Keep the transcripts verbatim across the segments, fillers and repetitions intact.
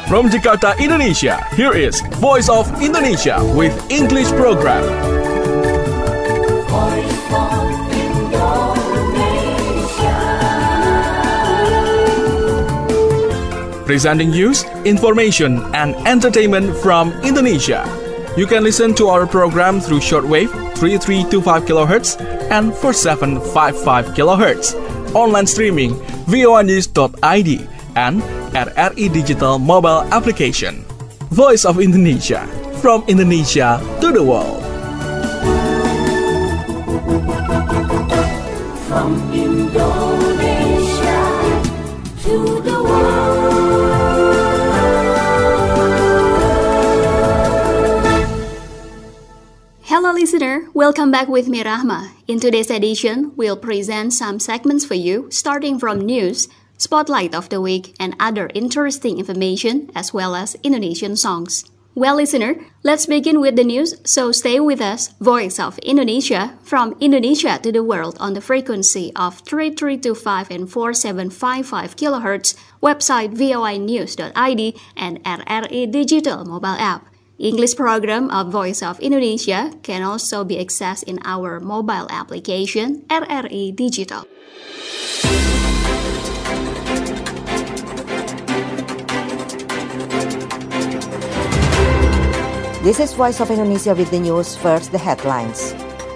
From Jakarta, Indonesia, here is Voice of Indonesia with English program. Voice of Indonesia. Presenting news, information, and entertainment from Indonesia. You can listen to our program through shortwave three three two five kilohertz and four seven five five kilohertz. Online streaming v o a news dot i d and R R I Digital mobile application. Voice of Indonesia, from Indonesia to the world. From Indonesia to the world. Hello listener, welcome back with me Rahma. In today's edition, we'll present some segments for you, starting from news, spotlight of the week, and other interesting information, as well as Indonesian songs. Well listener, let's begin with the news, so stay with us, Voice of Indonesia, from Indonesia to the world on the frequency of three three two five and four seven five five kilohertz, website v o a news dot i d, and R R I Digital mobile app. English program of Voice of Indonesia can also be accessed in our mobile application R R I Digital. This is Voice of Indonesia with the news. First, the headlines.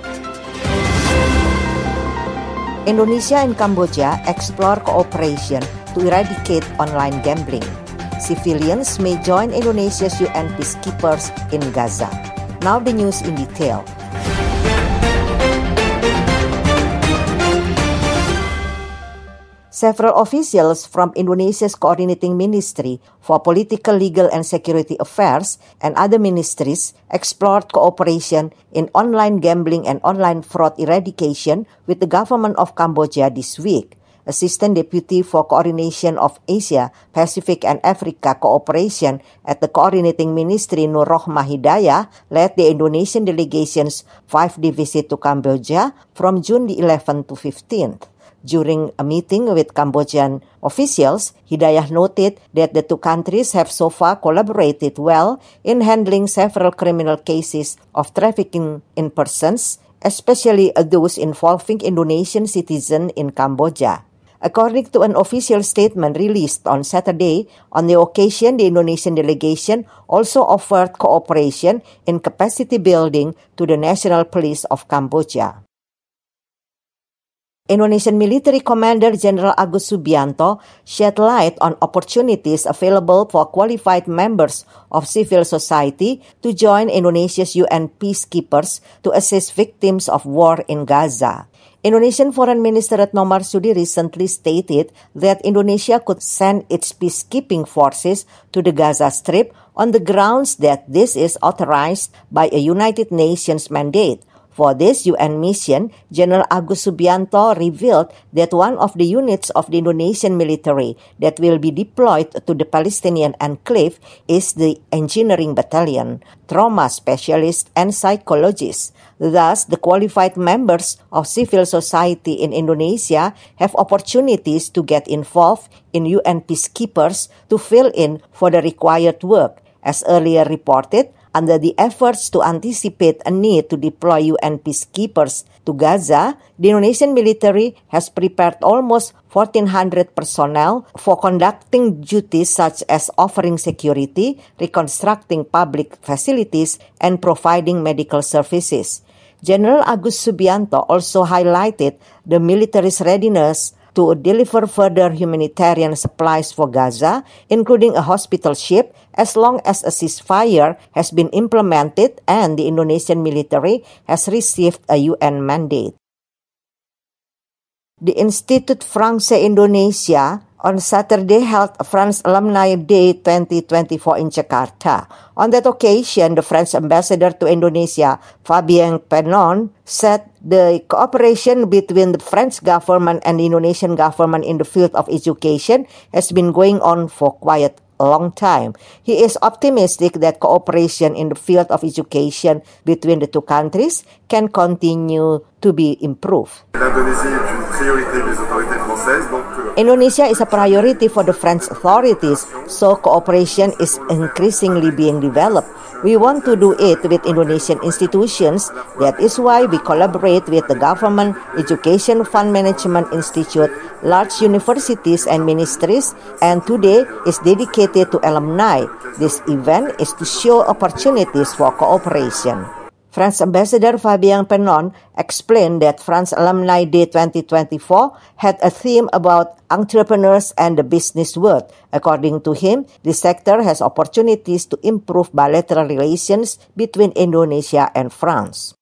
Indonesia and Cambodia explore cooperation to eradicate online gambling. Civilians may join Indonesia's U N peacekeepers in Gaza. Now the news in detail. Several officials from Indonesia's Coordinating Ministry for Political, Legal and Security Affairs and other ministries explored cooperation in online gambling and online fraud eradication with the government of Cambodia this week. Assistant Deputy for Coordination of Asia, Pacific and Africa Cooperation at the Coordinating Ministry Nur Rohmah Hidayah led the Indonesian delegation's five-day visit to Cambodia from June the eleventh to fifteenth. During a meeting with Cambodian officials, Hidayah noted that the two countries have so far collaborated well in handling several criminal cases of trafficking in persons, especially those involving Indonesian citizens in Cambodia. According to an official statement released on Saturday, on the occasion, the Indonesian delegation also offered cooperation in capacity building to the National Police of Cambodia. Indonesian military commander General Agus Subianto shed light on opportunities available for qualified members of civil society to join Indonesia's U N peacekeepers to assist victims of war in Gaza. Indonesian Foreign Minister Retno Marsudi recently stated that Indonesia could send its peacekeeping forces to the Gaza Strip on the grounds that this is authorized by a United Nations mandate. For this U N mission, General Agus Subianto revealed that one of the units of the Indonesian military that will be deployed to the Palestinian enclave is the Engineering Battalion, trauma specialists and psychologists. Thus, the qualified members of civil society in Indonesia have opportunities to get involved in U N peacekeepers to fill in for the required work. As earlier reported, under the efforts to anticipate a need to deploy U N peacekeepers to Gaza, the Indonesian military has prepared almost fourteen hundred personnel for conducting duties such as offering security, reconstructing public facilities, and providing medical services. General Agus Subianto also highlighted the military's readiness to deliver further humanitarian supplies for Gaza, including a hospital ship, as long as a ceasefire has been implemented and the Indonesian military has received a U N mandate. The Institut Français Indonesia on Saturday held France Alumni Day twenty twenty-four in Jakarta. On that occasion, the French ambassador to Indonesia, Fabien Penon, said the cooperation between the French government and the Indonesian government in the field of education has been going on for quite a long time. He is optimistic that cooperation in the field of education between the two countries can continue to be improved. L'Indonésie est une priorité des autorités françaises, donc euh, Indonesia is a priority for the French authorities, so cooperation is increasingly being developed. We want to do it with Indonesian institutions. That is why we collaborate with the government, Education Fund Management Institute, large universities and ministries, and today is dedicated to alumni. This event is to show opportunities for cooperation. France Ambassador Fabien Penon explained that France Alumni Day twenty twenty-four had a theme about entrepreneurs and the business world. According to him, the sector has opportunities to improve bilateral relations between Indonesia and France.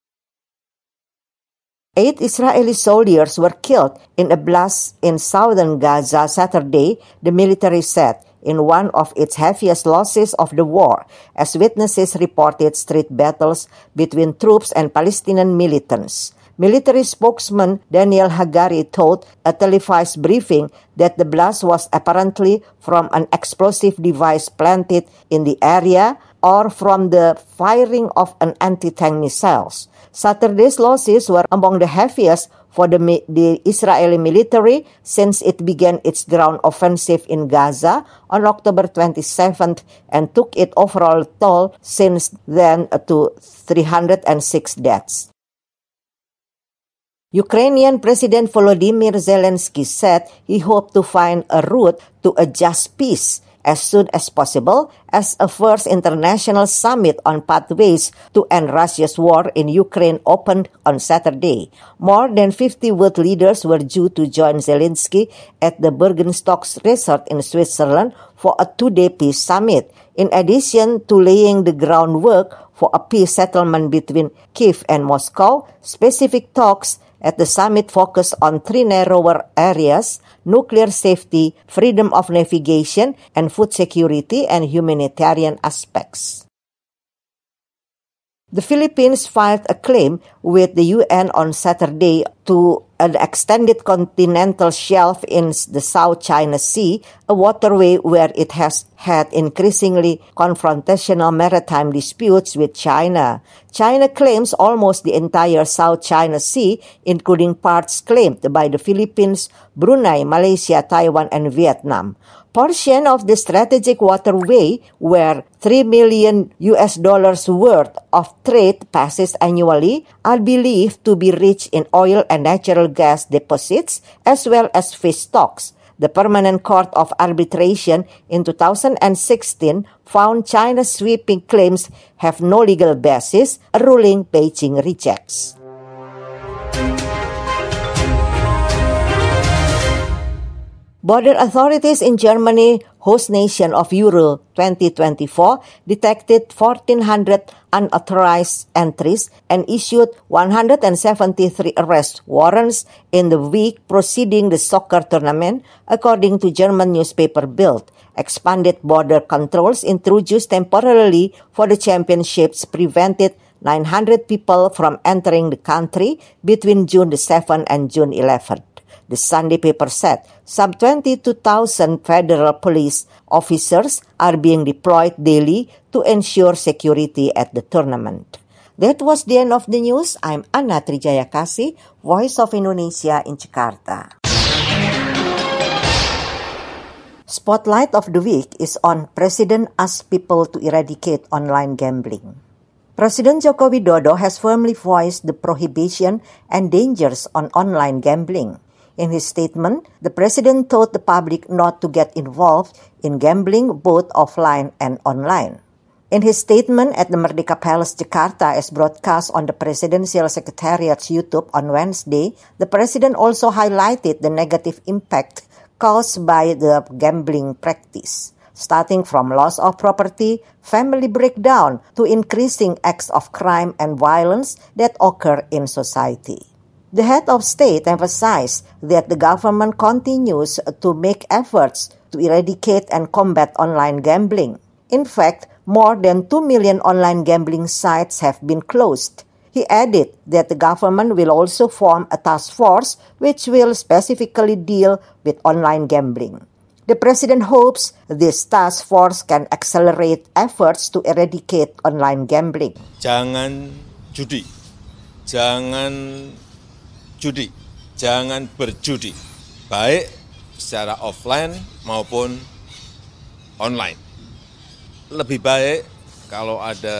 Eight Israeli soldiers were killed in a blast in southern Gaza Saturday, the military said, in one of its heaviest losses of the war, as witnesses reported street battles between troops and Palestinian militants. Military spokesman Daniel Hagari told a televised briefing that the blast was apparently from an explosive device planted in the area or from the firing of an anti-tank missiles. Saturday's losses were among the heaviest for the, the Israeli military since it began its ground offensive in Gaza on October twenty-seventh and took its overall toll since then to three hundred six deaths. Ukrainian President Volodymyr Zelensky said he hoped to find a route to a just peace as soon as possible as a first international summit on pathways to end Russia's war in Ukraine opened on Saturday. More than fifty world leaders were due to join Zelensky at the Bergenstocks Resort in Switzerland for a two-day peace summit. In addition to laying the groundwork for a peace settlement between Kyiv and Moscow, specific talks at the summit focused on three narrower areas: nuclear safety, freedom of navigation, and food security and humanitarian aspects. The Philippines filed a claim with the U N on Saturday to an extended continental shelf in the South China Sea, a waterway where it has had increasingly confrontational maritime disputes with China. China claims almost the entire South China Sea, including parts claimed by the Philippines, Brunei, Malaysia, Taiwan, and Vietnam. Portion of the strategic waterway, where three million U S dollars worth of trade passes annually, are believed to be rich in oil and natural gas deposits, as well as fish stocks. The Permanent Court of Arbitration in two thousand sixteen found China's sweeping claims have no legal basis, a ruling Beijing rejects. Border authorities in Germany, host nation of Euro twenty twenty-four, detected fourteen hundred unauthorized entries and issued one hundred seventy-three arrest warrants in the week preceding the soccer tournament, according to German newspaper Bild. Expanded border controls introduced temporarily for the championships prevented nine hundred people from entering the country between June seventh and June eleventh. The Sunday paper said some twenty-two thousand federal police officers are being deployed daily to ensure security at the tournament. That was the end of the news. I'm Anna Trijayakasi, Voice of Indonesia in Jakarta. Spotlight of the week is on President asks people to eradicate online gambling. President Joko Widodo has firmly voiced the prohibition and dangers on online gambling. In his statement, the president told the public not to get involved in gambling both offline and online. In his statement at the Merdeka Palace, Jakarta, as broadcast on the Presidential Secretariat's YouTube on Wednesday, the president also highlighted the negative impact caused by the gambling practice, starting from loss of property, family breakdown, to increasing acts of crime and violence that occur in society. The head of state emphasized that the government continues to make efforts to eradicate and combat online gambling. In fact, more than two million online gambling sites have been closed. He added that the government will also form a task force which will specifically deal with online gambling. The president hopes this task force can accelerate efforts to eradicate online gambling. Jangan judi, jangan judi, jangan berjudi, baik secara offline maupun online. Lebih baik kalau ada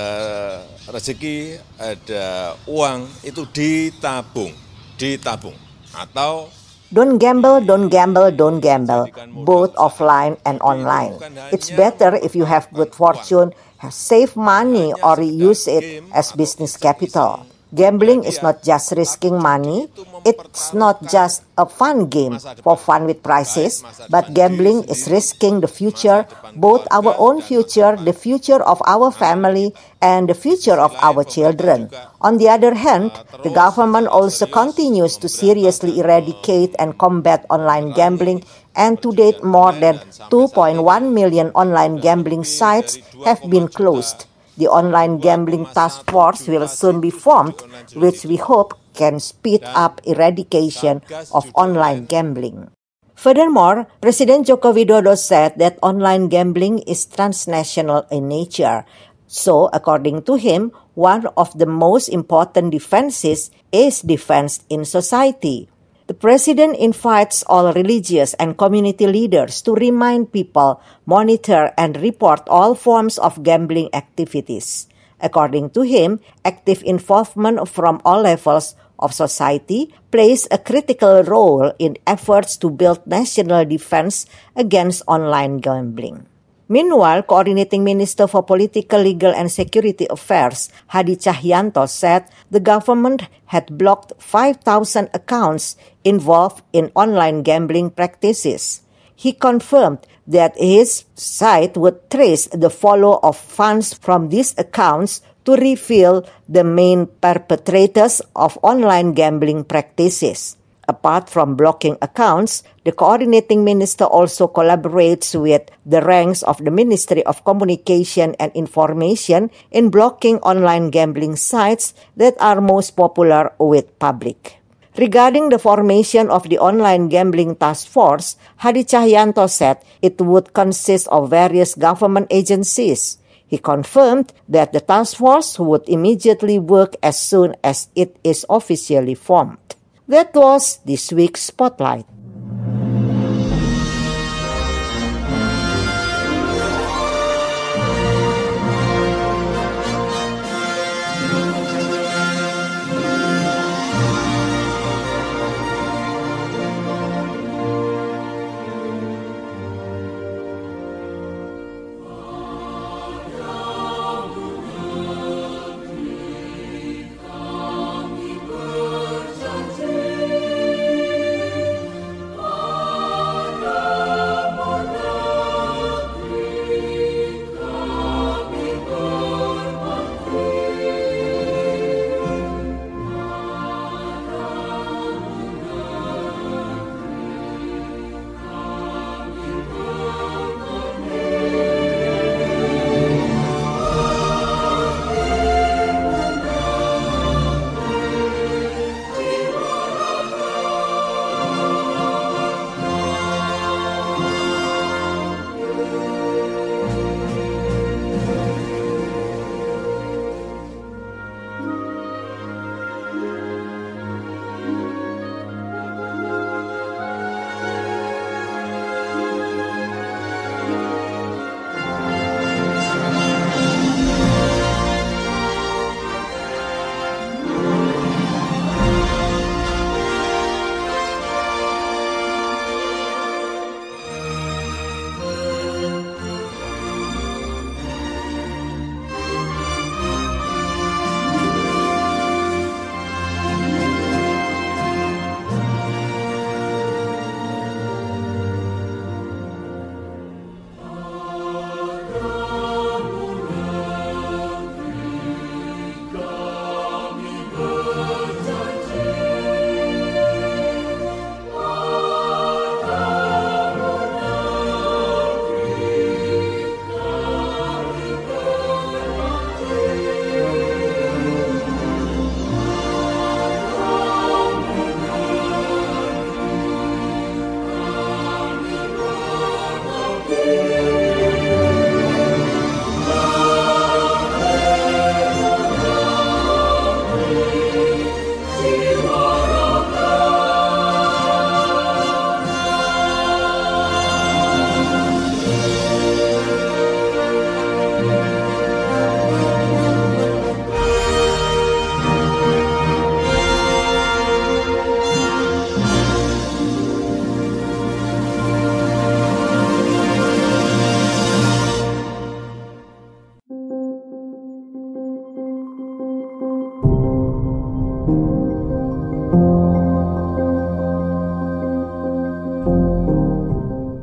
rezeki, ada uang, itu ditabung, ditabung. Atau Don't gamble, don't gamble, don't gamble, both offline and online. It's better if you have good fortune, save money or use it as business capital. Gambling is not just risking money, it's not just a fun game for fun with prizes, but gambling is risking the future, both our own future, the future of our family, and the future of our children. On the other hand, the government also continues to seriously eradicate and combat online gambling, and to date more than two point one million online gambling sites have been closed. The Online Gambling Task Force will soon be formed, which we hope can speed up eradication of online gambling. Furthermore, President Joko Widodo said that online gambling is transnational in nature. So, according to him, one of the most important defenses is defense in society. The president invites all religious and community leaders to remind people, monitor, and report all forms of gambling activities. According to him, active involvement from all levels of society plays a critical role in efforts to build national defense against online gambling. Meanwhile, Coordinating Minister for Political, Legal and Security Affairs, Hadi Cahyanto, said the government had blocked five thousand accounts involved in online gambling practices. He confirmed that his site would trace the flow of funds from these accounts to reveal the main perpetrators of online gambling practices. Apart from blocking accounts, the coordinating minister also collaborates with the ranks of the Ministry of Communication and Information in blocking online gambling sites that are most popular with public. Regarding the formation of the Online Gambling Task Force, Hadi Cahyanto said it would consist of various government agencies. He confirmed that the task force would immediately work as soon as it is officially formed. That was this week's Spotlight.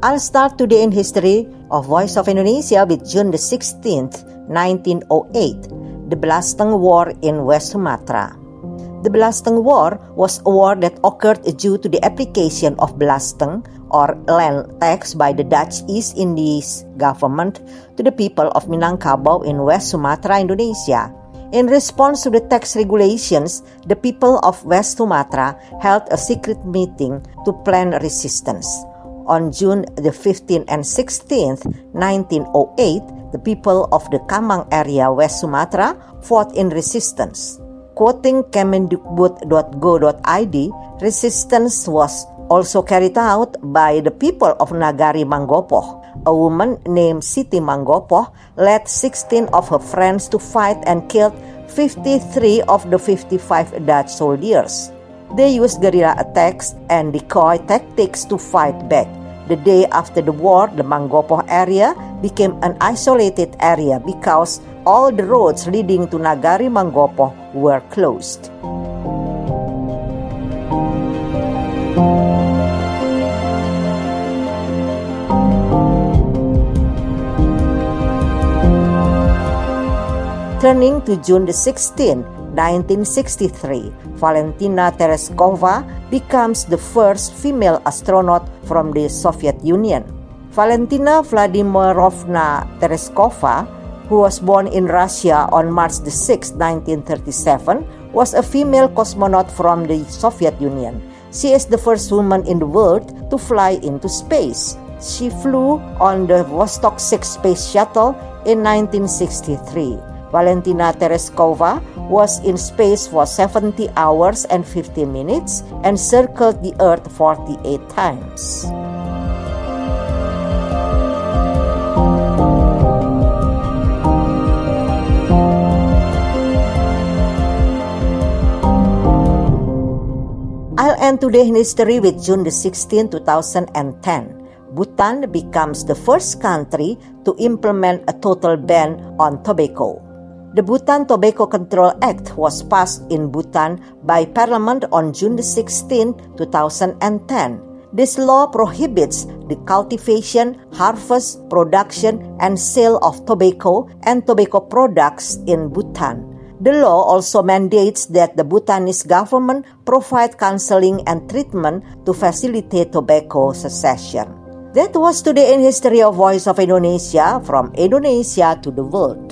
I'll start today in history of Voice of Indonesia with June the sixteenth, nineteen oh eight, the Belasteng War in West Sumatra. The Belasteng War was a war that occurred due to the application of belasteng or land tax by the Dutch East Indies government to the people of Minangkabau in West Sumatra, Indonesia. In response to the tax regulations, the people of West Sumatra held a secret meeting to plan resistance. On June the fifteenth and sixteenth, nineteen oh eight, the people of the Kamang area, West Sumatra, fought in resistance. Quoting kemendikbud dot go dot I D, resistance was also carried out by the people of Nagari Manggopoh. A woman named Siti Manggopoh led sixteen of her friends to fight and killed fifty-three of the fifty-five Dutch soldiers. They used guerrilla attacks and decoy tactics to fight back. The day after the war, the Manggopoh area became an isolated area because all the roads leading to Nagari Manggopoh were closed. Turning to June the sixteenth, nineteen sixty-three, Valentina Tereshkova becomes the first female astronaut from the Soviet Union. Valentina Vladimirovna Tereshkova, who was born in Russia on March the sixth, nineteen thirty-seven, was a female cosmonaut from the Soviet Union. She is the first woman in the world to fly into space. She flew on the Vostok six space shuttle in nineteen sixty-three. Valentina Tereshkova was in space for seventy hours and fifteen minutes and circled the Earth forty-eight times. I'll end today's history with June the sixteenth, two thousand ten. Bhutan becomes the first country to implement a total ban on tobacco. The Bhutan Tobacco Control Act was passed in Bhutan by Parliament on June the sixteenth, two thousand ten. This law prohibits the cultivation, harvest, production, and sale of tobacco and tobacco products in Bhutan. The law also mandates that the Bhutanese government provide counseling and treatment to facilitate tobacco cessation. That was today in History of Voice of Indonesia, from Indonesia to the world.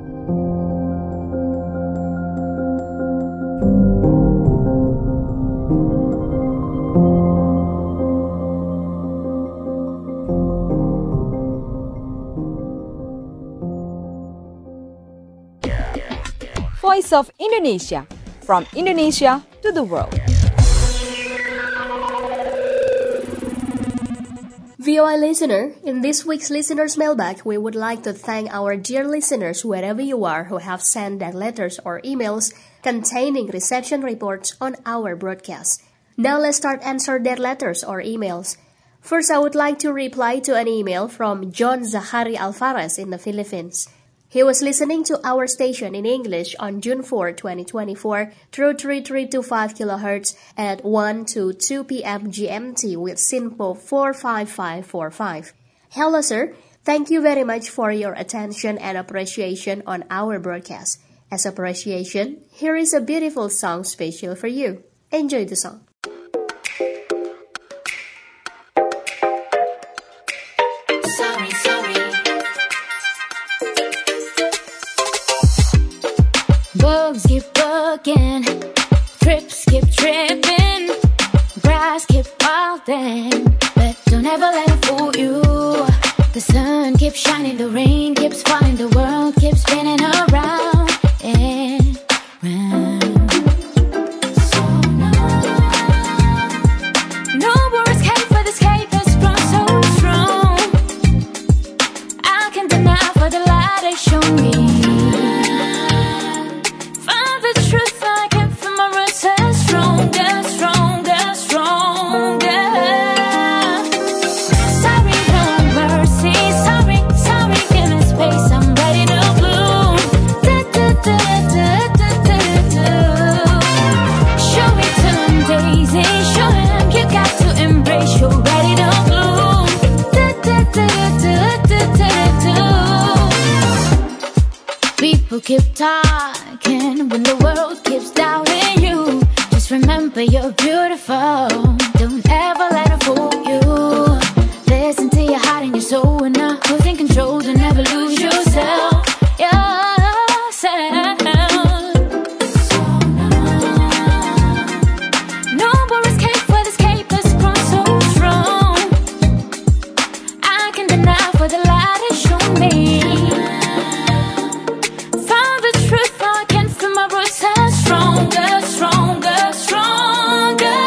Voice of Indonesia, from Indonesia to the world. V O I listener, in this week's Listener's Mailbag, we would like to thank our dear listeners wherever you are who have sent their letters or emails containing reception reports on our broadcast. Now let's start answer their letters or emails. First, I would like to reply to an email from John Zahari Alvarez in the Philippines. He was listening to our station in English on June fourth, twenty twenty-four through thirty-three twenty-five kilohertz at one to two p.m. G M T with SINPO four five five four five. Hello sir, thank you very much for your attention and appreciation on our broadcast. As appreciation, here is a beautiful song special for you. Enjoy the song. Sorry, sorry. Bugs keep bugging, trips keep tripping, grass keep wilding, but don't ever let it fool you. The sun keeps shining, the rain keeps falling, the world keeps spinning around and round. So now, no more escape, for the escape has grown so strong. I can't deny for the light has shown me. Da, da, keep talking when the world keeps doubting you. Just remember you're beautiful. Don't ever let it fool you. Listen to your heart and your soul, and not losing control. Don't ever lose yourself. Yourself. No more escape for this cape that's grown so strong. I can deny for the light has shown me. Found the truth, I can feel my roots are stronger, stronger, stronger.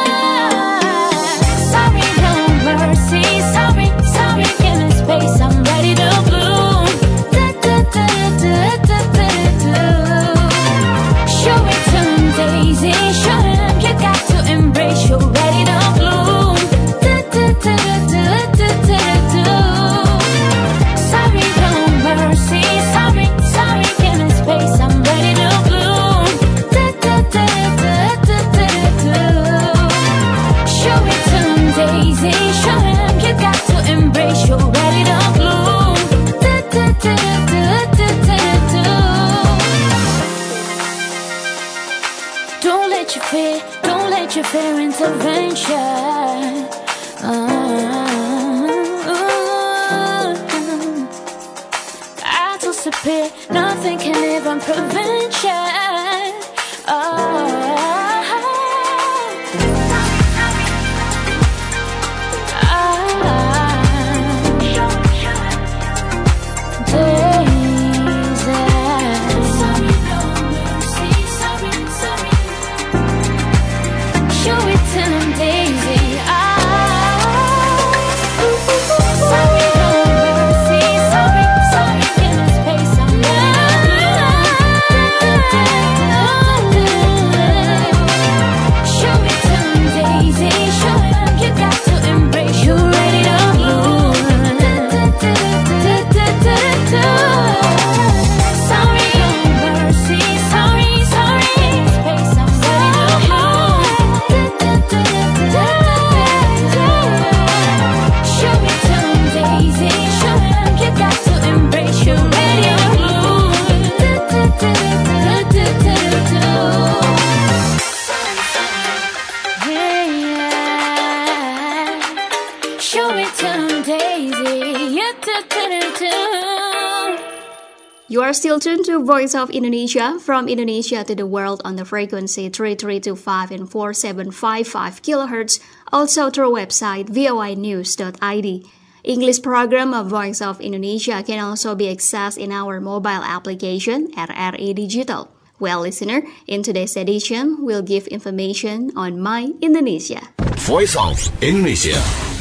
Sorry, no mercy. Sorry, sorry, give me space. I'm ready to bloom. Da, da, da, da, da, da, da. Show it to him, Daisy. Show him you got to embrace. You're ready to bloom. Da, da, da, da, da, da, da. Sorry, no mercy. Sorry, sorry, give me space. I'm ready to bloom. Da, da, da, da, da, da, da. Show it to him, Daisy. Show him you got to embrace. You're ready to bloom. Da, da, da, da, da, da, da. Don't let your fear, don't let your fear intervention. I disappear, nothing can even prevent you. Show it to them, Daisy. Sorry, no mercy. Sorry, sorry, give me space. I'm show it to them, Daisy. Show them you got to embrace. You're ready to bloom. Sorry, no mercy. Sorry, sorry, space. I'm ready to bloom. Show it to them, Daisy. Show them you got to embrace. You're ready to bloom. Yeah. Show it to them, Daisy. You are still tuned to Voice of Indonesia, from Indonesia to the world on the frequency three three two five and four seven five five kilohertz, also through website voi news dot i d. English program of Voice of Indonesia can also be accessed in our mobile application R R I Digital. Well, listener, in today's edition, we'll give information on My Indonesia. Voice of Indonesia.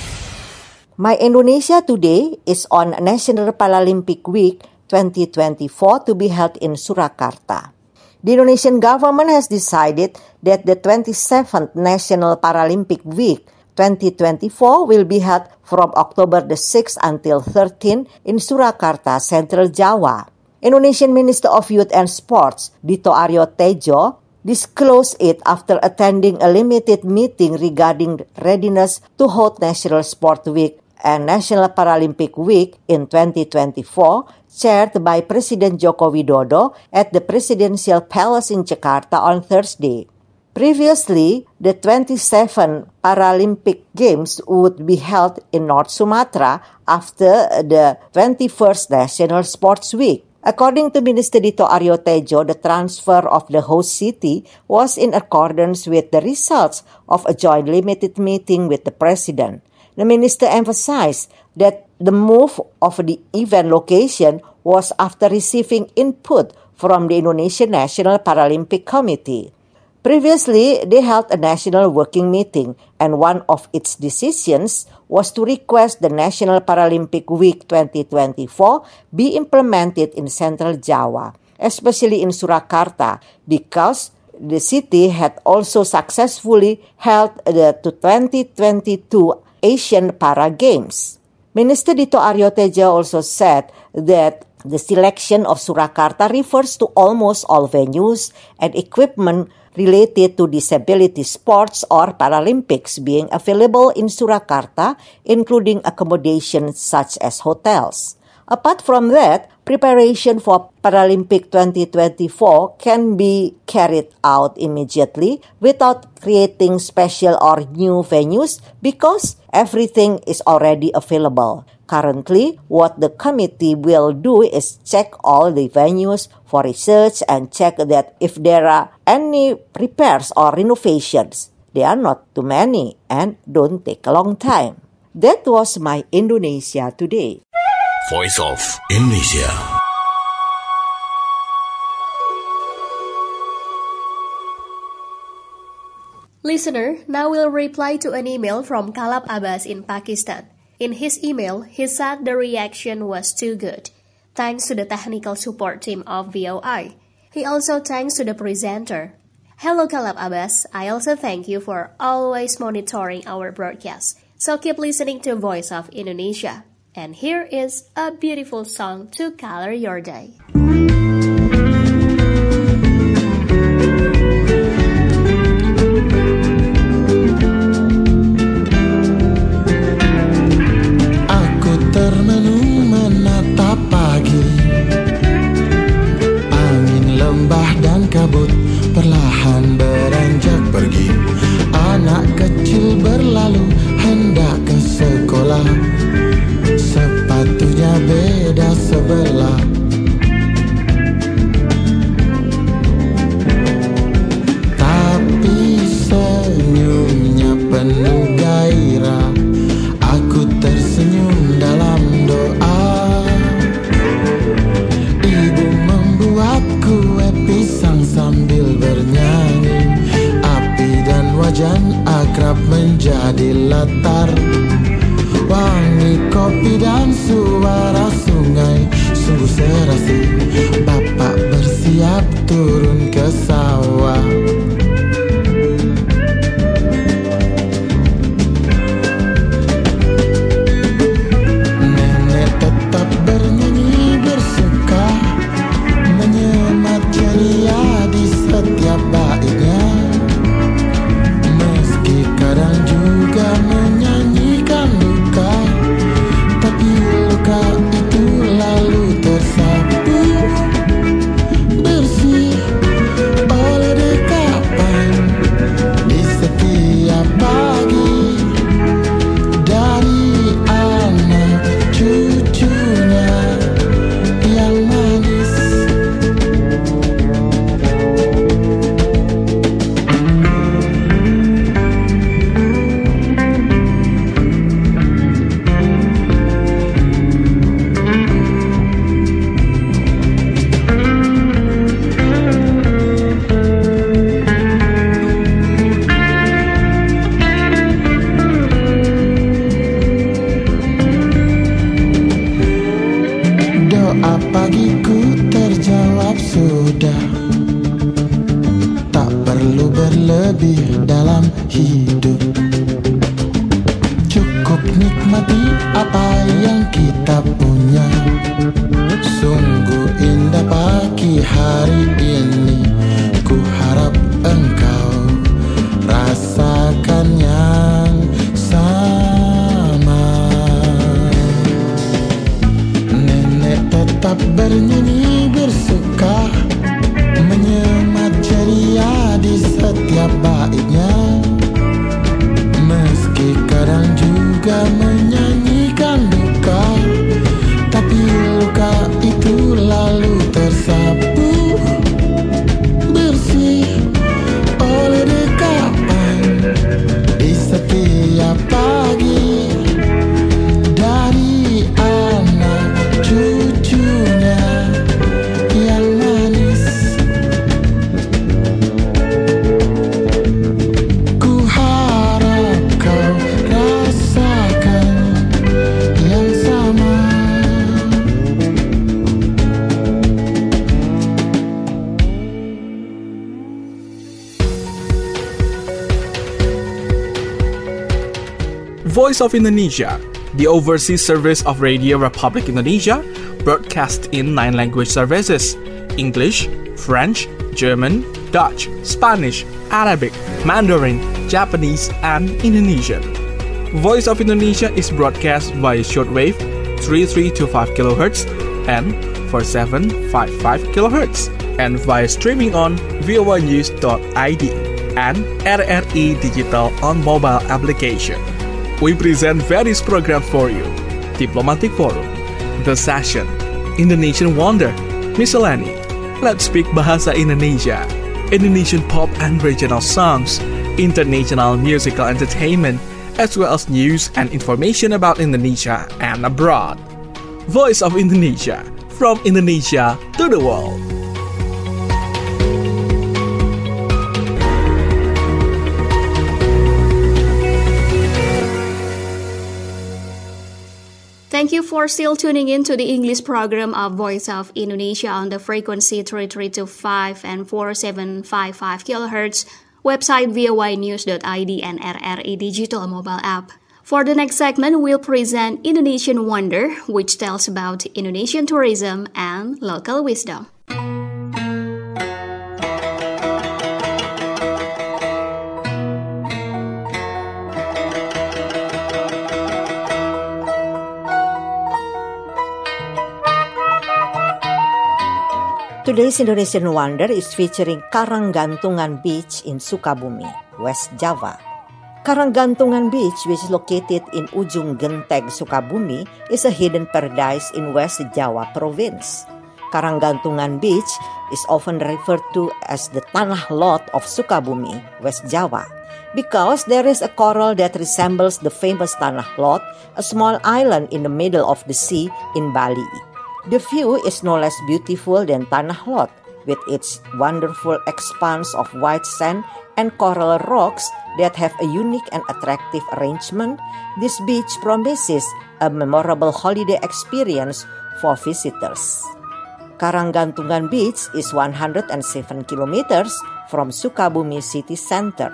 My Indonesia today is on National Paralympic Week twenty twenty-four to be held in Surakarta. The Indonesian government has decided that the twenty-seventh National Paralympic Week twenty twenty-four will be held from October the sixth until thirteenth in Surakarta, Central Java. Indonesian Minister of Youth and Sports, Dito Aryo Tejo, disclosed it after attending a limited meeting regarding readiness to hold National Sport Week and National Paralympic Week in twenty twenty-four, chaired by President Joko Widodo at the Presidential Palace in Jakarta on Thursday. Previously, the twenty-seventh Paralympic Games would be held in North Sumatra after the twenty-first National Sports Week. According to Minister Dito Aryo Tejo, the transfer of the host city was in accordance with the results of a joint limited meeting with the President. The minister emphasized that the move of the event location was after receiving input from the Indonesian National Paralympic Committee. Previously, they held a national working meeting, and one of its decisions was to request the National Paralympic Week twenty twenty-four be implemented in Central Java, especially in Surakarta, because the city had also successfully held the twenty twenty-two Asian Para Games. Minister Dito Aryo Tejo also said that the selection of Surakarta refers to almost all venues and equipment related to disability sports or Paralympics being available in Surakarta, including accommodation such as hotels. Apart from that, preparation for Paralympic twenty twenty-four can be carried out immediately without creating special or new venues because everything is already available. Currently, what the committee will do is check all the venues for research and check that if there are any repairs or renovations, they are not too many and don't take a long time. That was my Indonesia Today. Voice of Indonesia. Listener, now we'll reply to an email from Kalab Abbas in Pakistan. In his email, he said the reaction was too good, thanks to the technical support team of V O I. He also thanks to the presenter. Hello Kalab Abbas, I also thank you for always monitoring our broadcast. So keep listening to Voice of Indonesia. And here is a beautiful song to color your day. Aku termenung menatap pagi, angin lembah dan kabut perlahan beranjak pergi. Anak kecil berlalu hendak ke sekolah, sepatunya beda sebelah. Tapi senyumnya penuh gairah, aku tersenyum dalam doa. Ibu membuat kue pisang sambil bernyanyi, api dan wajan akrab menjadi latar. Wangi kopi dan suara sungai sungguh serasi. Bapak bersiap turun ke sawah. Nenek tetap bernyanyi bersuka, menyemat ceria di setiap baitnya. Meski kadang juga menyanyikan luka, tapi luka itu lalu tersapu bersih oleh dekapan di setiap pagi dari anak cucunya yang manis. Doa pagiku terjawab sudah, tak perlu berlebih dalam hidup. Cukup nikmati apa yang kita punya. Sungguh indah pagi hari ini, ku harap engkau rasakan yang sama. Nenek tetap bernyanyi bersuka, menyemat ceria di setiap baitnya. Meski kadang juga menyanyikan luka, tapi luka itu lalu tersapu bersih oleh dekapan di setiap pagi dari anak cucunya yang manis. Ku harap kau rasakan yang sama. Voice of Indonesia, the overseas service of Radio Republic Indonesia, broadcast in nine language services: English, French, German, Dutch, Spanish, Arabic, Mandarin, Japanese, and Indonesian. Voice of Indonesia is broadcast via shortwave thirty-three twenty-five kilohertz and forty-seven fifty-five kilohertz, and via streaming on v o y news dot i d and R R I Digital on mobile application. We present various programs for you: Diplomatic Forum, The Session, Indonesian Wonder, Miscellany, Let's Speak Bahasa Indonesia, Indonesian pop and regional songs, international musical entertainment, as well as news and information about Indonesia and abroad. Voice of Indonesia, from Indonesia to the world. Thank you for still tuning in to the English program of Voice of Indonesia on the frequency thirty-three twenty-five and forty-seven fifty-five kilohertz, website v o y news dot i d and R R I Digital mobile app. For the next segment, we'll present Indonesian Wonder, which tells about Indonesian tourism and local wisdom. Today's Indonesian Wonder is featuring Karanggantungan Beach in Sukabumi, West Java. Karanggantungan Beach, which is located in Ujung Genteng, Sukabumi, is a hidden paradise in West Java province. Karanggantungan Beach is often referred to as the Tanah Lot of Sukabumi, West Java, because there is a coral that resembles the famous Tanah Lot, a small island in the middle of the sea in Bali. The view is no less beautiful than Tanah Lot, with its wonderful expanse of white sand and coral rocks that have a unique and attractive arrangement. This beach promises a memorable holiday experience for visitors. Karanggantungan Beach is one hundred seven kilometers from Sukabumi city center.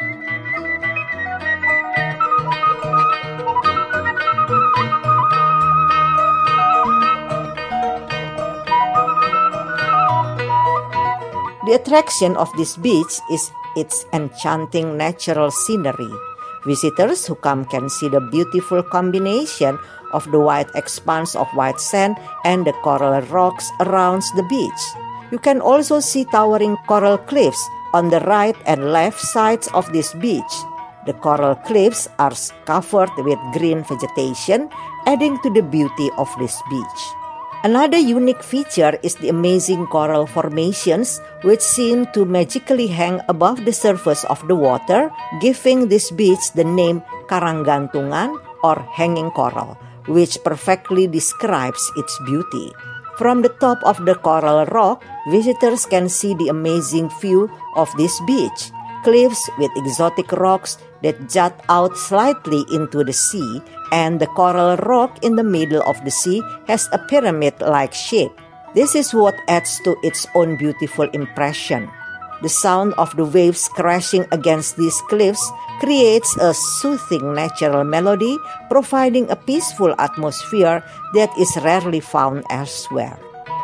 The attraction of this beach is its enchanting natural scenery. Visitors who come can see the beautiful combination of the wide expanse of white sand and the coral rocks around the beach. You can also see towering coral cliffs on the right and left sides of this beach. The coral cliffs are covered with green vegetation, adding to the beauty of this beach. Another unique feature is the amazing coral formations, which seem to magically hang above the surface of the water, giving this beach the name Karanggantungan or hanging coral, which perfectly describes its beauty. From the top of the coral rock, visitors can see the amazing view of this beach. Cliffs with exotic rocks that jut out slightly into the sea, and the coral rock in the middle of the sea has a pyramid-like shape. This is what adds to its own beautiful impression. The sound of the waves crashing against these cliffs creates a soothing natural melody, providing a peaceful atmosphere that is rarely found elsewhere.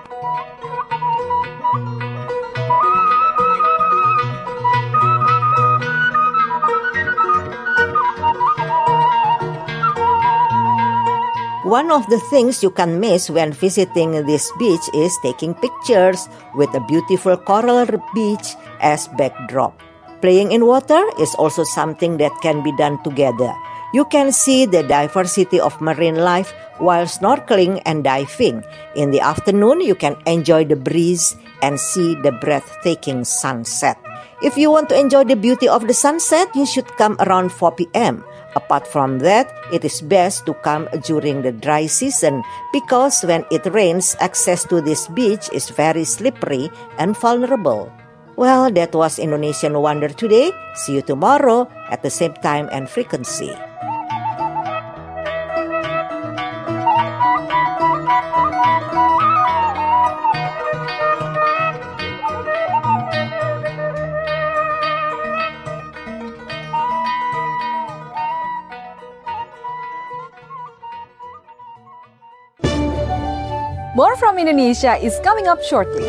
One of the things you can miss when visiting this beach is taking pictures with a beautiful coral beach as backdrop. Playing in water is also something that can be done together. You can see the diversity of marine life while snorkeling and diving. In the afternoon, you can enjoy the breeze and see the breathtaking sunset. If you want to enjoy the beauty of the sunset, you should come around four p.m. Apart from that, it is best to come during the dry season because when it rains, access to this beach is very slippery and vulnerable. Well, that was Indonesian Wonder today. See you tomorrow at the same time and frequency. More from Indonesia is coming up shortly.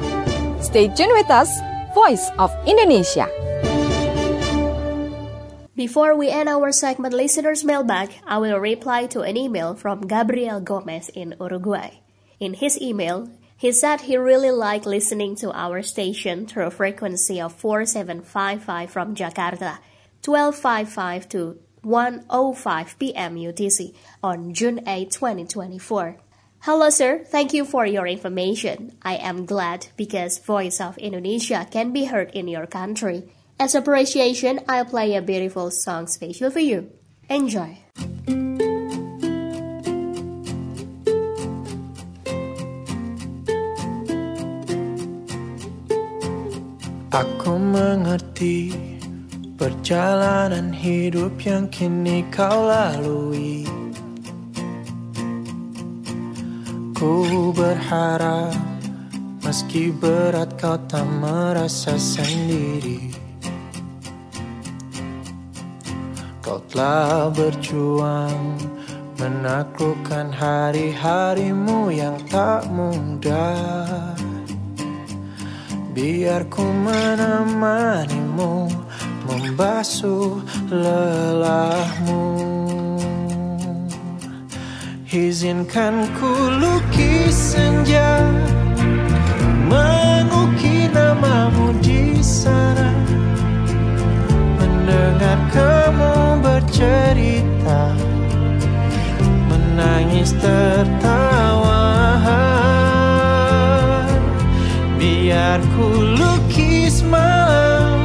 Stay tuned with us, Voice of Indonesia. Before we end our segment Listener's Mailbag, I will reply to an email from Gabriel Gomez in Uruguay. In his email, he said he really liked listening to our station through a frequency of four seven five five from Jakarta, twelve fifty-five to one oh five p.m. U T C on June eighth, twenty twenty-four. Hello sir, thank you for your information. I am glad because Voice of Indonesia can be heard in your country. As appreciation, I'll play a beautiful song special for you. Enjoy. Aku mengerti perjalanan hidup yang kini kau lalui. Ku berharap meski berat kau tak merasa sendiri. Kau telah berjuang menaklukkan hari-harimu yang tak mudah. Biar ku menemanimu, membasuh lelahmu. Izinkan ku lukis senja, mengukir namamu di sana. Mendengar kamu bercerita, menangis tertawa. Biar ku lukis malam,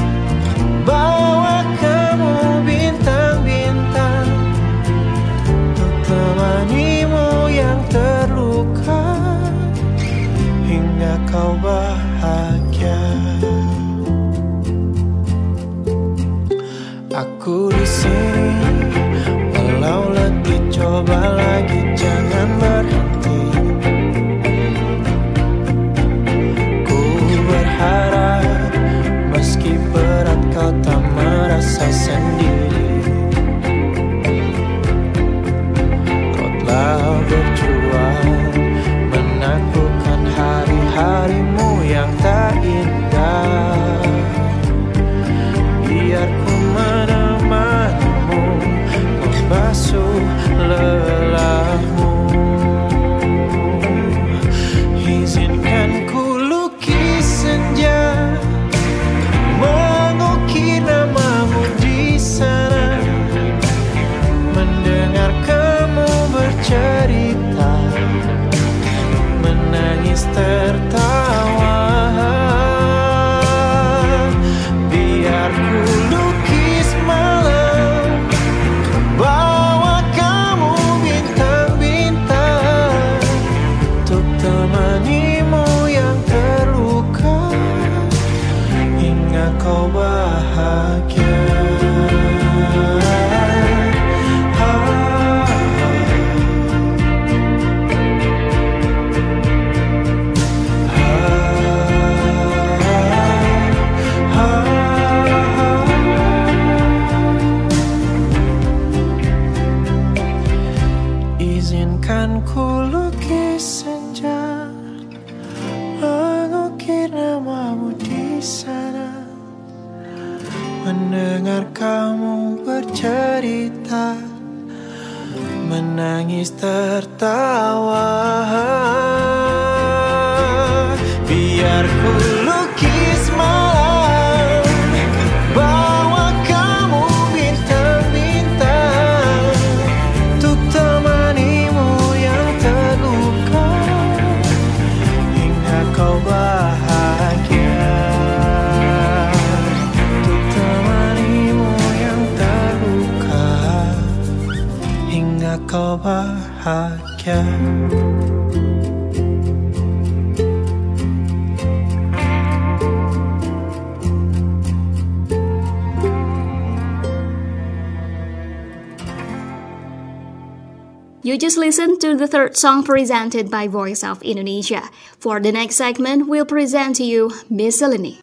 bawa kamu bintang-bintang, untuk temanimu yang terluka, hingga kau bahagia. Aku di sini, walau letih coba lagi, jangan berhenti. Ku berharap meski berat kau tak merasa sendiri. Kau telah berjuang menaklukkan hari-harimu yang tak indah. Biar ku menemanimu, membasuh lelahmu. Izinkan ku lukis senja, mengukir namamu di sana. Mendengar kamu bercerita, menangis tertawa. Biar ku lukis malam, bawa kamu bintang-bintang, untuk temanimu yang terluka, hingga kau bahagia. Izinkan ku lukis senja, mengukir namamu di sana. Mendengar kamu bercerita, menangis tertawa. Biar ku lukis malam, bawa kamu bintang-bintang, untuk temanimu yang terluka, hingga kau bahagia. Untuk temanimu yang terluka, hingga kau bahagia. You just listened to the third song presented by Voice of Indonesia. For the next segment, we'll present to you Miscellany.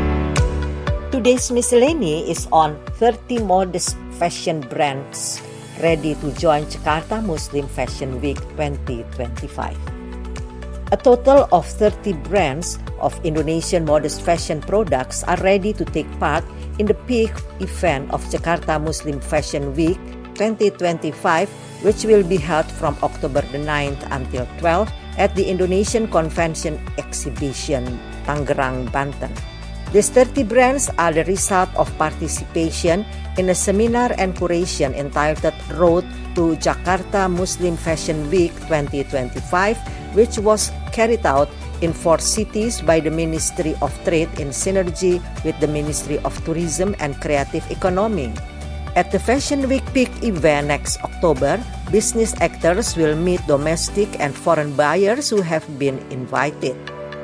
Today's Miscellany is on thirty modest fashion brands ready to join Jakarta Muslim Fashion Week twenty twenty-five. A total of thirty brands of Indonesian modest fashion products are ready to take part in the peak event of Jakarta Muslim Fashion Week twenty twenty-five, which will be held from October the ninth until twelfth at the Indonesian Convention Exhibition, Tangerang, Banten. These thirty brands are the result of participation in a seminar and curation entitled Road to Jakarta Muslim Fashion Week twenty twenty-five, which was carried out in four cities by the Ministry of Trade in synergy with the Ministry of Tourism and Creative Economy. At the Fashion Week peak event next October, business actors will meet domestic and foreign buyers who have been invited.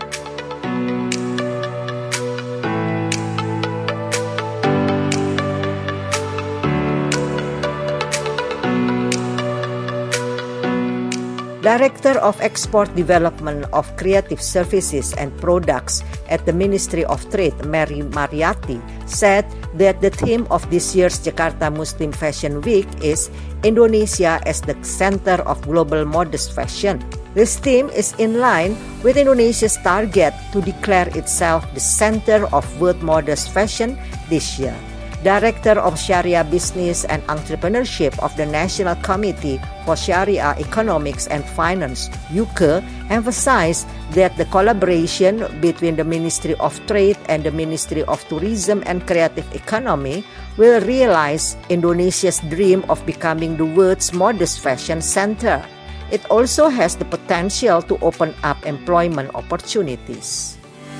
Director of Export Development of Creative Services and Products at the Ministry of Trade, Mary Mariati, said that the theme of this year's Jakarta Muslim Fashion Week is Indonesia as the center of global modest fashion. This theme is in line with Indonesia's target to declare itself the center of world modest fashion this year. Director of Sharia Business and Entrepreneurship of the National Committee for Sharia Economics and Finance, U K, emphasized that the collaboration between the Ministry of Trade and the Ministry of Tourism and Creative Economy will realize Indonesia's dream of becoming the world's modest fashion center. It also has the potential to open up employment opportunities.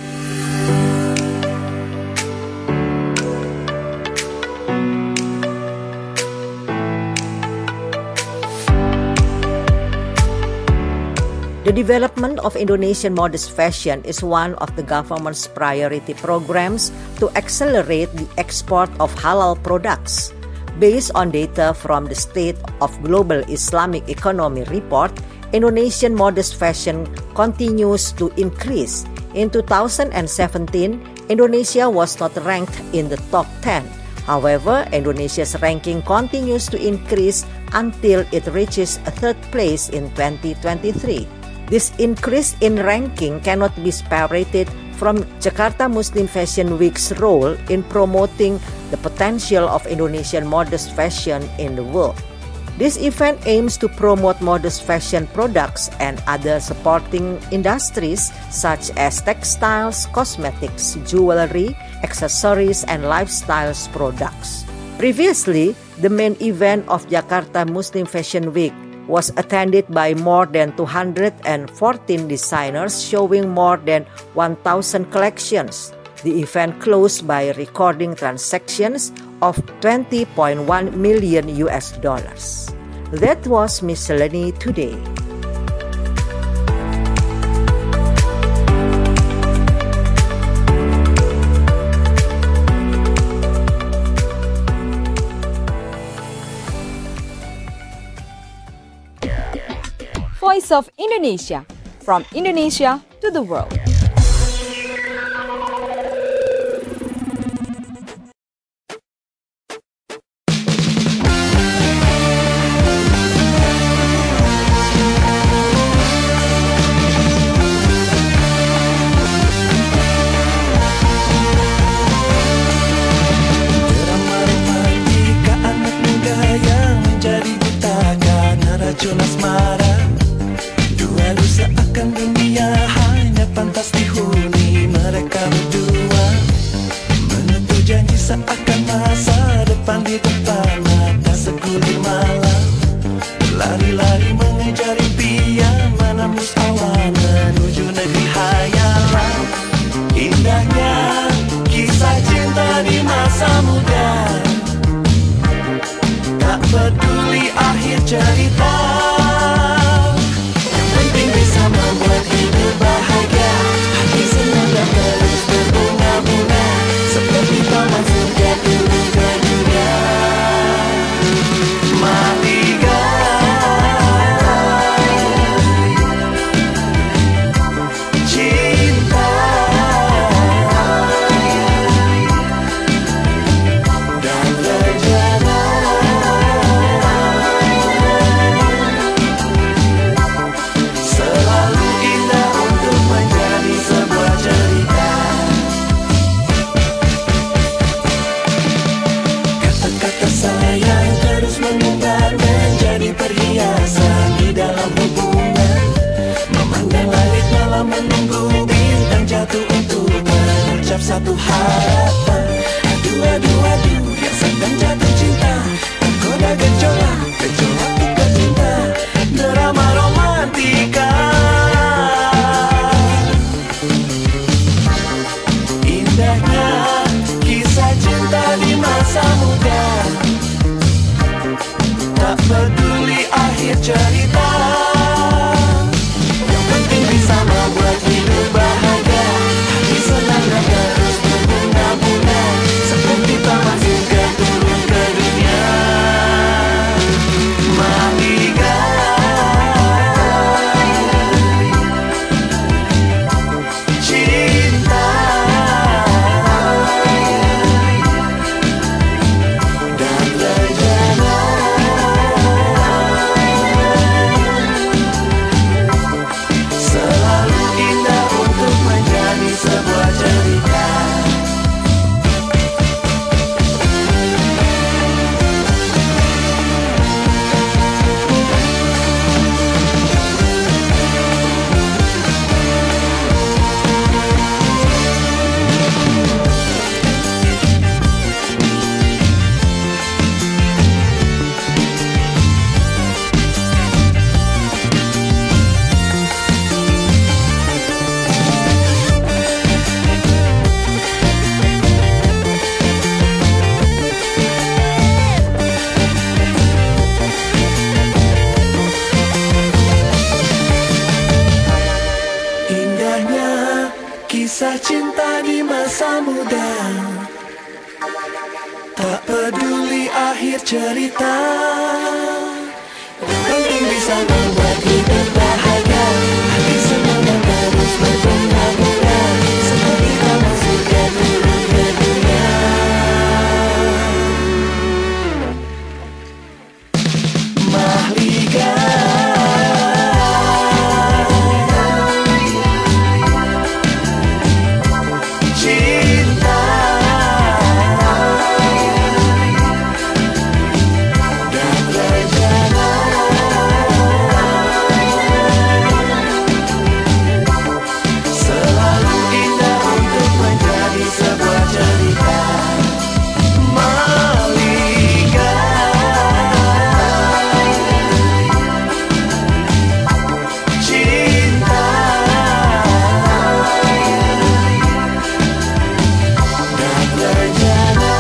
The development of Indonesian modest fashion is one of the government's priority programs to accelerate the export of halal products. Based on data from the State of Global Islamic Economy report, Indonesian modest fashion continues to increase. In two thousand seventeen, Indonesia was not ranked in the top ten. However, Indonesia's ranking continues to increase until it reaches a third place in twenty twenty-three. This increase in ranking cannot be separated from Jakarta Muslim Fashion Week's role in promoting the potential of Indonesian modest fashion in the world. This event aims to promote modest fashion products and other supporting industries such as textiles, cosmetics, jewelry, accessories, and lifestyle products. Previously, the main event of Jakarta Muslim Fashion Week was attended by more than two hundred fourteen designers showing more than one thousand collections. The event closed by recording transactions of twenty point one million U S dollars. That was Miscellany Today. Voice of Indonesia, from Indonesia to the world. Racun asmara, dua lusa akan dunia hanya pantas dihuni mereka berdua. Menentu janji seakan masa depan di depan mata segulir malam. Lari-lari mengejar impian menembus awan menuju negeri hayalan. Indahnya kisah cinta di masa muda, tak peduli akhir cerita, yang penting bisa membuat hidup bahagia. Hati senang dan terus berbunga-bunga, seperti taman surga turun ke dunia. Marilah cinta dan berjalan harapan. Aduh, aduh, aduh, yang sedang jatuh cinta, tergoda gejolak, gejolak duka cinta, drama romantika. Indahnya kisah cinta di masa muda, tak peduli akhir cerita, yang penting bisa membuat hidup bahagia, hati senang dan terus berbunga-bunga, seperti taman surga turun ke dunia. Mahligai cinta dan rencana, selalu indah untuk menjadi sebuah cerita. Indahnya kisah cinta di masa muda, tak peduli akhir cerita, yang penting bisa membuat hidup bahagia, hati senang dan terus berbunga-bunga, seperti taman surga turun ke dunia. Mahligai cinta dan rencana, selalu indah untuk menjadi sebuah cerita. Mahligai cinta dan rencana,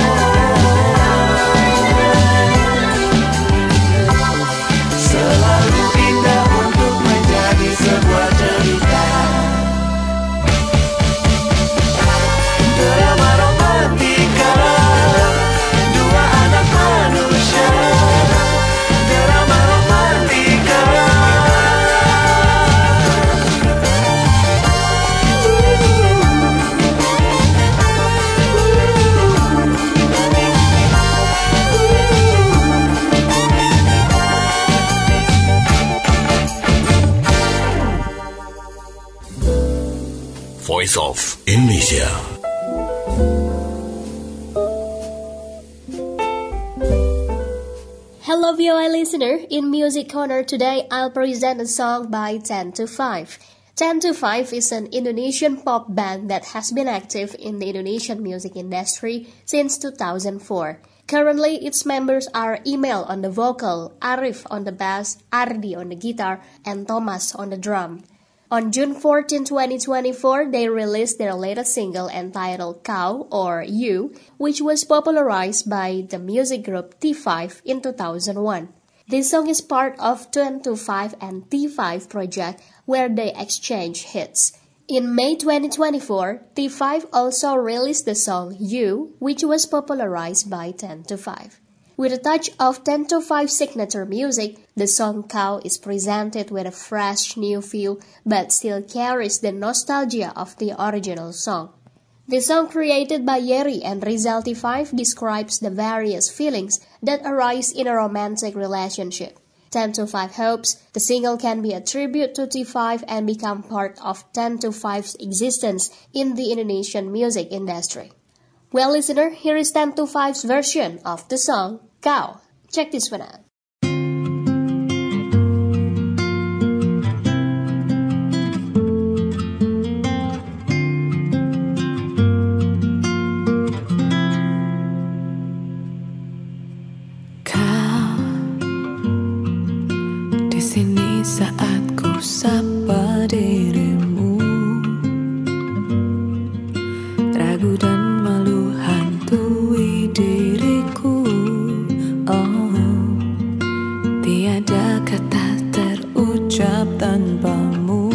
selalu indah untuk menjadi sebuah cerita. Drama romantika, dua anak manusia, drama romantika. Voice of Indonesia. Hello V O A listener, in Music Corner today I'll present a song by ten to five. ten to five is an Indonesian pop band that has been active in the Indonesian music industry since two thousand four. Currently, its members are Emil on the vocal, Arif on the bass, Ardi on the guitar, and Thomas on the drum. On June fourteenth, twenty twenty-four, they released their latest single entitled Kau or You, which was popularized by the music group T five in two thousand one. This song is part of ten to five and T five project where they exchange hits. In May twenty twenty-four, T five also released the song You, which was popularized by ten to five. With a touch of ten to five signature music, the song Kau is presented with a fresh new feel but still carries the nostalgia of the original song. The song created by Yeri and Rizal T five describes the various feelings that arise in a romantic relationship. ten to five hopes the single can be a tribute to T five and become part of ten to five's existence in the Indonesian music industry. Well, listener, here is ten to five's version of the song Kau. Check this one out. sini saat ku sapa dirimu. Ragu dan malu hantui diriku. Oh, tiada kata terucap tanpamu.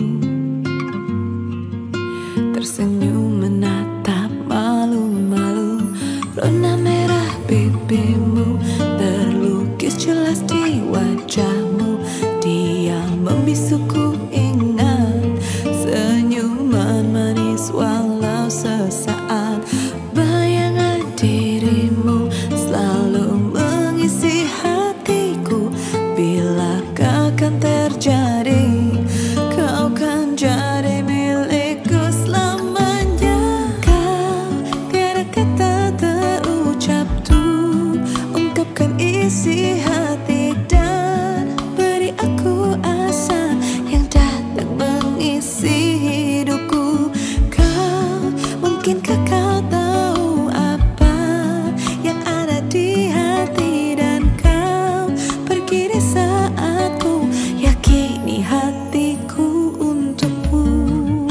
Tersenyum menatap malu-malu, rona merah pipimu terlukis jelas di wajahmu. Dia membisuku ingat senyuman manis walau sesaat. Bayangan dirimu selalu mengisi hatiku. Bilakah akan terjadi, kau kan jadi milikku selamanya. Kau tiada kata terucap tuh ungkapkan isi hati dan beri aku asa yang datang mengisi hidupku. Kau, mungkinkah kau tahu apa yang ada di hati dan kau pergi di saat ku yakini hatiku untukmu.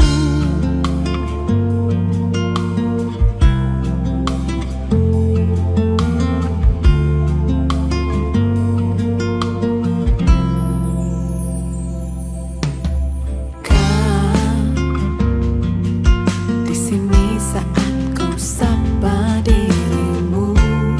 Di sini saat ku sapa dirimu.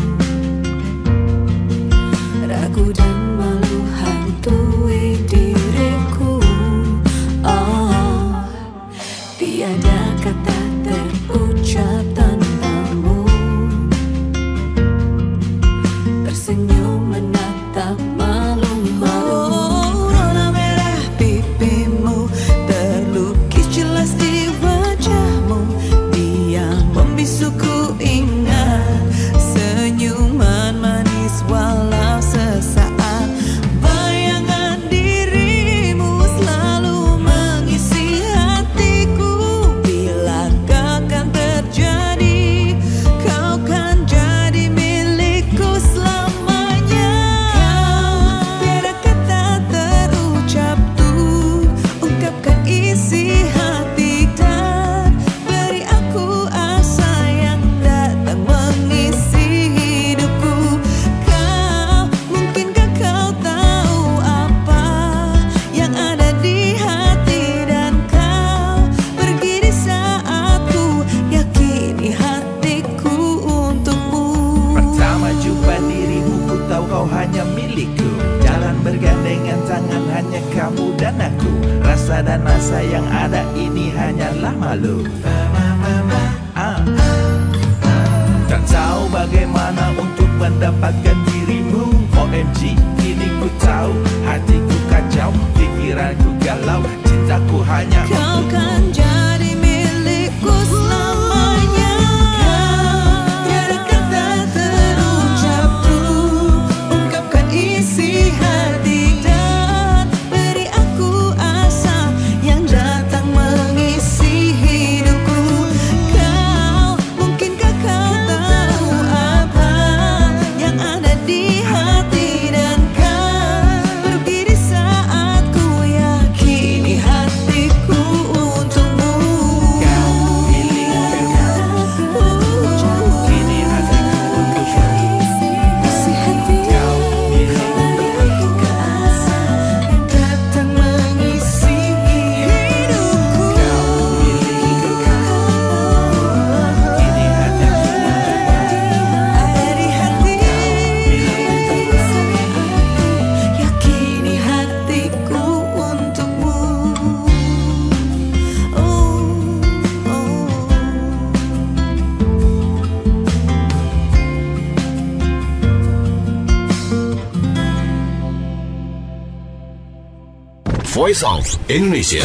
Ragu dan malu hantui diriku. Oh, tiada kata terucap tanpamu. Tersenyum menatap malu-malu, rona merah pipimu terlukis jelas di wajahmu. Dia membisuku ingat senyuman manis walau sesaat. Bayangan dirimu selalu mengisi hatiku. Bilakah akan terjadi, kau kan jadi milikku selamanya. Kau tiada kata terucap tuh ungkapkan isi hati dan beri aku asa yang datang mengisi hidupku. Kau, mungkinkah kau tahu apa yang ada di hati dan kau pergi di saat ku yakini hatiku untukmu. Pertama jumpa dirimu ku tahu kau hanya milikku. Jalan bergandengan tangan hanya kamu dan aku. Rasa dan rasa yang ada ini hanyalah malu. Ah. Tak tahu bagaimana untuk mendapatkan dirimu. O M G, kini ku tahu hatiku kacau, pikiranku galau, cintaku hanya Kau kan jadi milikku selamanya. Kau tiada kata terucap tuh ungkapkan isi hati dan beri aku asa yang datang mengisi hidupku. Kau, mungkinkah kau tahu apa yang ada di hati dan kau pergi di saat ku yakini hatiku untukmu. kau milikku. Kini hatiku untukmu. Isi hati Kau milikku. datang mengisi hidupku. Kau milikku. Kini hatiku Ada di hati, yakini hatiku untukmu. Oh, oh. Voice of Indonesia.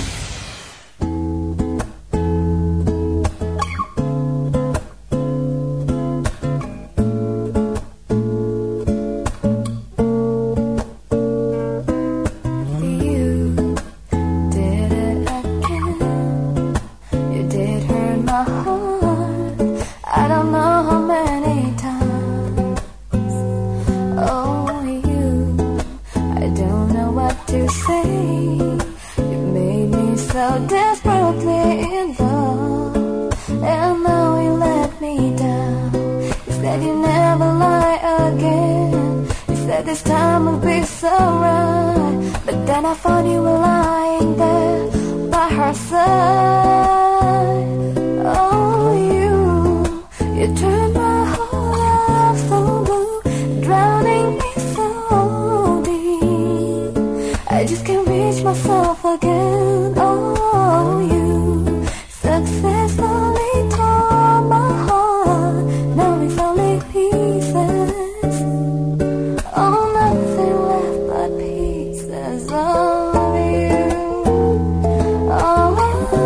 You did it again. You did hurt my heart. I don't know how many times. Oh, you. I don't know why. you say you made me so desperately in love, and now you let me down. You said you never lie again. You said this time would be so right, but then I found you were lying there by her side. Oh, you, you turned my whole life so blue, drowning me so deep. I just can't reach myself again. Oh, you successfully tore my heart. Now it's only pieces. Oh, nothing left but pieces of you. Oh,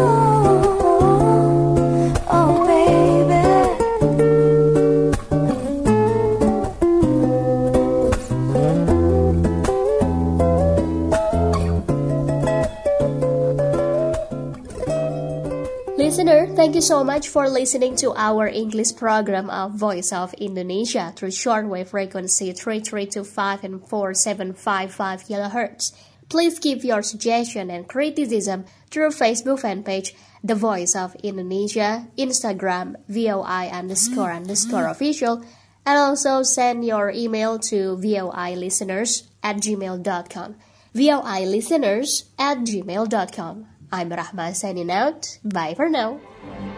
oh, baby. Listener, thank you so much for listening to our English program of Voice of Indonesia through shortwave frequency three three two five and four seven five five kilohertz. Please give your suggestion and criticism through Facebook fan page The Voice of Indonesia, Instagram V O I underscore underscore official, and also send your email to voilisteners at gmail dot com. voilisteners at gmail dot com. I'm Rahma signing out. Bye for now.